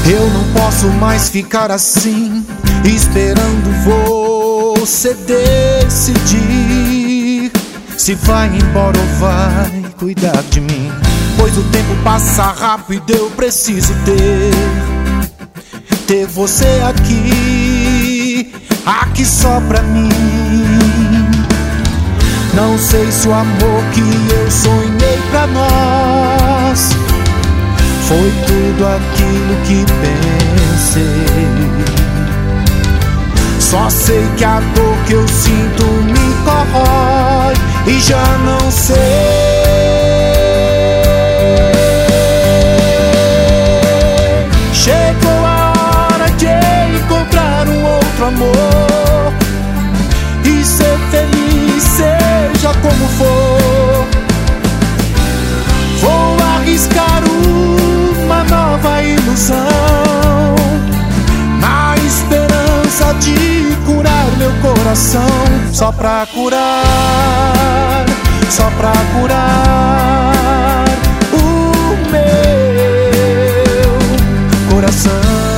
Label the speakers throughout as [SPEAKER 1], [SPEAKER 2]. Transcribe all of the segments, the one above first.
[SPEAKER 1] Eu não posso mais ficar assim, esperando você decidir se vai embora ou vai cuidar de mim. Pois o tempo passa rápido, eu preciso ter você aqui só pra mim. Não sei se o amor que eu sonhei pra nós foi tudo aquilo que pensei. Só sei que a dor que eu sinto me corrói e já não sei. Chegou a hora de encontrar um outro amor e ser feliz, seja como for. Vou arriscar uma nova ilusão, na esperança de curar meu coração. Só pra curar, só pra curar o meu coração.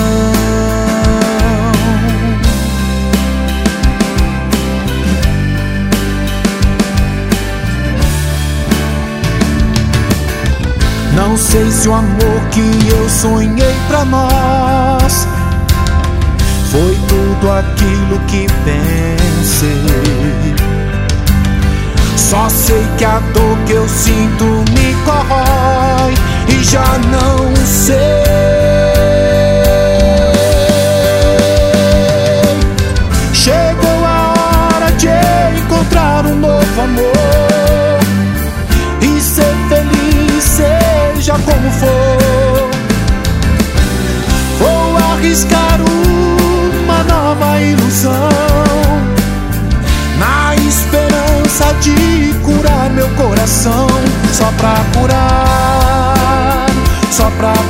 [SPEAKER 1] Não sei se o amor que eu sonhei pra nós foi tudo aquilo que pensei. Só sei que a dor que eu sinto me corrói e já não sei. Chegou a hora de encontrar um novo amor e ser feliz, seja como for. Vou arriscar uma nova ilusão, na esperança de curar meu coração. Só pra curar, só pra